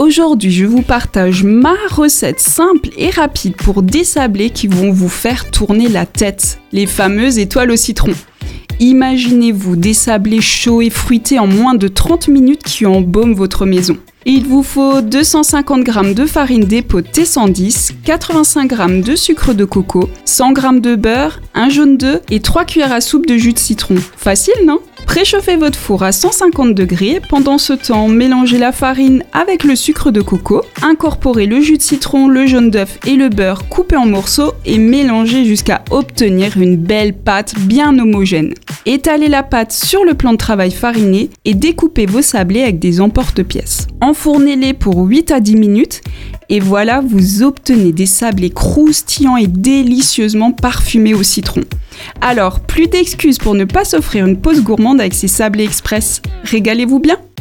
Aujourd'hui, je vous partage ma recette simple et rapide pour des sablés qui vont vous faire tourner la tête, les fameuses étoiles au citron. Imaginez-vous des sablés chauds et fruités en moins de 30 minutes qui embaument votre maison. Il vous faut 250 g de farine d'épeautre T110, 85 g de sucre de coco, 100 g de beurre, un jaune d'œuf et 3 cuillères à soupe de jus de citron. Facile, non ? Préchauffez votre four à 150 degrés. Pendant ce temps, mélangez la farine avec le sucre de coco, incorporez le jus de citron, le jaune d'œuf et le beurre coupés en morceaux et mélangez jusqu'à obtenir une belle pâte bien homogène. Étalez la pâte sur le plan de travail fariné et découpez vos sablés avec des emporte-pièces. Enfournez-les pour 8 à 10 minutes et voilà, vous obtenez des sablés croustillants et délicieusement parfumés au citron. Alors, plus d'excuses pour ne pas s'offrir une pause gourmande avec ces sablés express. Régalez-vous bien!